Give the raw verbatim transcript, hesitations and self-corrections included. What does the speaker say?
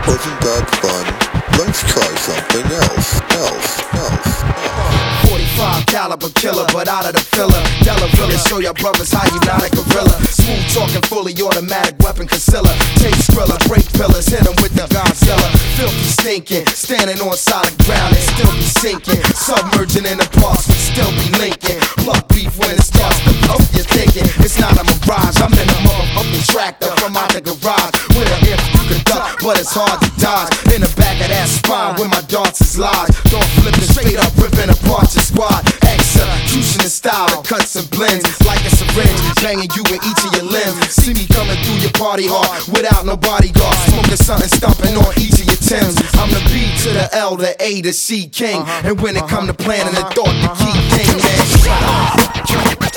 Wasn't that fun? Let's try something else, else, else. forty-five caliber killer, but out of the filler. Della Villa, show your brothers how you not a gorilla. Smooth talking, fully automatic weapon concealer. Take Skrilla, break pillars, hit him with the Godzilla. Filthy stinking, standing on solid ground and still be sinking. Submerging in the parks, we still be linking. Pluck beef when it starts to poke, you're thinking it's not a mirage. I'm in a motherfucking tractor from out the garage. With a if you can duck, but it's hard to dodge. In the back of that spine where my darts is lodged. Don't flipping straight up, ripping apart your squad. Execution in style that cuts and blends like a syringe, banging you in each of your limbs. See me coming through your party hard without no bodyguard, smoking something, stomping on each of your Timbs. I'm the B to the L, the A to C king, and when it come to planning, the thought, the key thing, man.